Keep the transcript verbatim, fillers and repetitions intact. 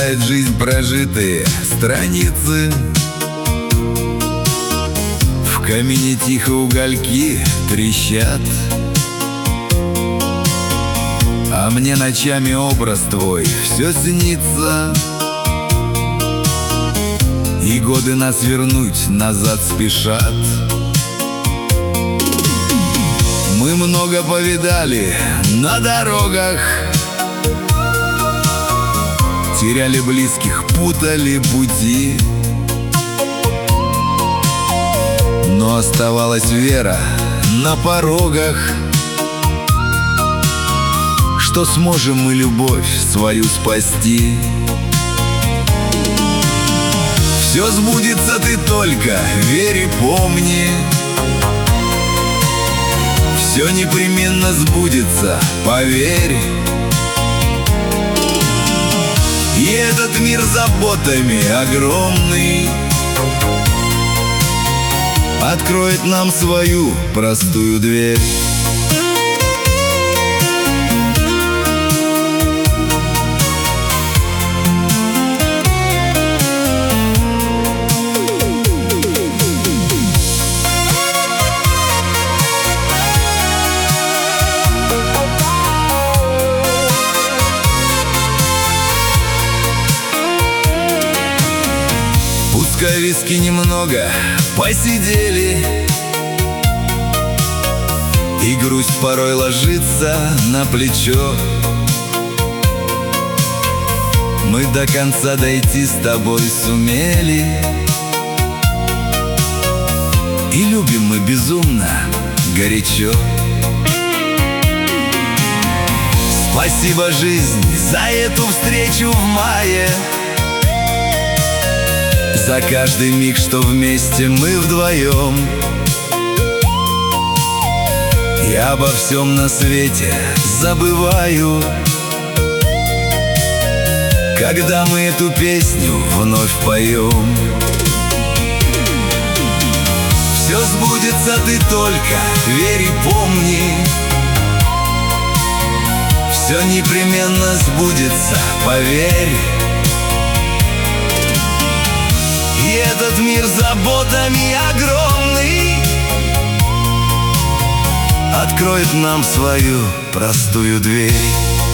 листает жизнь прожитые страницы. В камине тихо угольки трещат, а мне ночами образ твой все снится. И годы нас вернуть назад спешат. Мы много повидали на дорогах, теряли близких, путали пути, но оставалась вера на порогах, что сможем мы любовь свою спасти. Все сбудется, ты только верь и помни, все непременно сбудется, поверь. И этот мир заботами огромный откроет нам свою простую дверь. Пускай виски немного посидели, и грусть порой ложится на плечо. Мы до конца дойти с тобой сумели, и любим мы безумно, горячо. Спасибо, жизнь, за эту встречу в мае, за каждый миг, что вместе мы вдвоем. Я обо всем на свете забываю, когда мы эту песню вновь поем. Все сбудется, ты только верь и помни, все непременно сбудется, поверь. И этот мир заботами огромный откроет нам свою простую дверь.